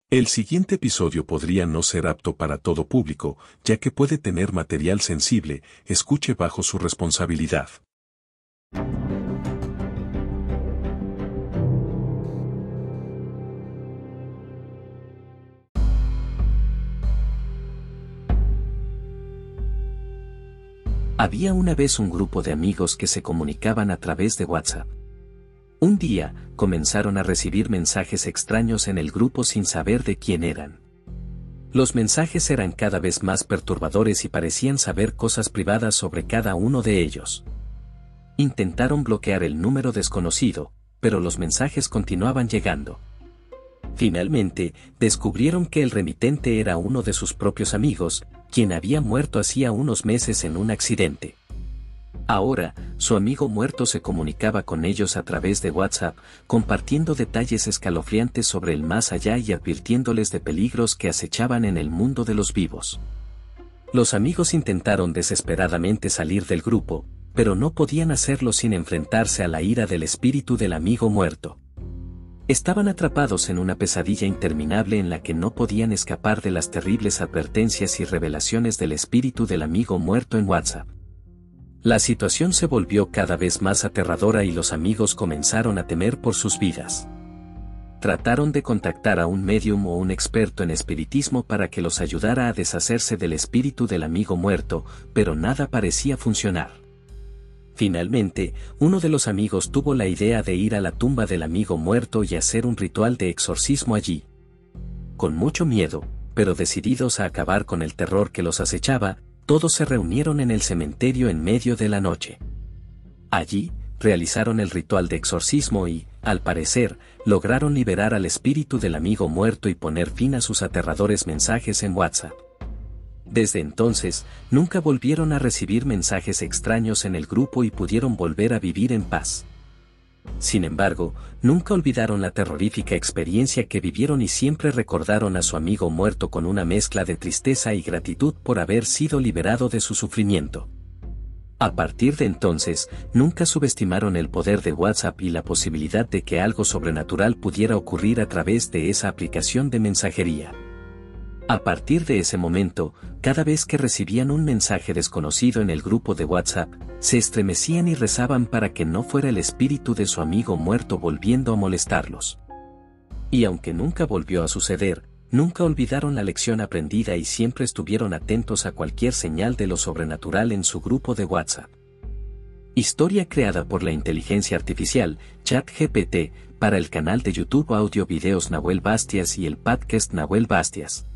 El siguiente episodio podría no ser apto para todo público, ya que puede tener material sensible, escuche bajo su responsabilidad. Había una vez un grupo de amigos que se comunicaban a través de WhatsApp. Un día, comenzaron a recibir mensajes extraños en el grupo sin saber de quién eran. Los mensajes eran cada vez más perturbadores y parecían saber cosas privadas sobre cada uno de ellos. Intentaron bloquear el número desconocido, pero los mensajes continuaban llegando. Finalmente, descubrieron que el remitente era uno de sus propios amigos, quien había muerto hacía unos meses en un accidente. Ahora, su amigo muerto se comunicaba con ellos a través de WhatsApp, compartiendo detalles escalofriantes sobre el más allá y advirtiéndoles de peligros que acechaban en el mundo de los vivos. Los amigos intentaron desesperadamente salir del grupo, pero no podían hacerlo sin enfrentarse a la ira del espíritu del amigo muerto. Estaban atrapados en una pesadilla interminable en la que no podían escapar de las terribles advertencias y revelaciones del espíritu del amigo muerto en WhatsApp. La situación se volvió cada vez más aterradora y los amigos comenzaron a temer por sus vidas. Trataron de contactar a un médium o un experto en espiritismo para que los ayudara a deshacerse del espíritu del amigo muerto, pero nada parecía funcionar. Finalmente, uno de los amigos tuvo la idea de ir a la tumba del amigo muerto y hacer un ritual de exorcismo allí. Con mucho miedo, pero decididos a acabar con el terror que los acechaba, todos se reunieron en el cementerio en medio de la noche. Allí, realizaron el ritual de exorcismo y, al parecer, lograron liberar al espíritu del amigo muerto y poner fin a sus aterradores mensajes en WhatsApp. Desde entonces, nunca volvieron a recibir mensajes extraños en el grupo y pudieron volver a vivir en paz. Sin embargo, nunca olvidaron la terrorífica experiencia que vivieron y siempre recordaron a su amigo muerto con una mezcla de tristeza y gratitud por haber sido liberado de su sufrimiento. A partir de entonces, nunca subestimaron el poder de WhatsApp y la posibilidad de que algo sobrenatural pudiera ocurrir a través de esa aplicación de mensajería. A partir de ese momento, cada vez que recibían un mensaje desconocido en el grupo de WhatsApp, se estremecían y rezaban para que no fuera el espíritu de su amigo muerto volviendo a molestarlos. Y aunque nunca volvió a suceder, nunca olvidaron la lección aprendida y siempre estuvieron atentos a cualquier señal de lo sobrenatural en su grupo de WhatsApp. Historia creada por la inteligencia artificial, ChatGPT, para el canal de YouTube Audio Videos Nahuel Bastias y el podcast Nahuel Bastias.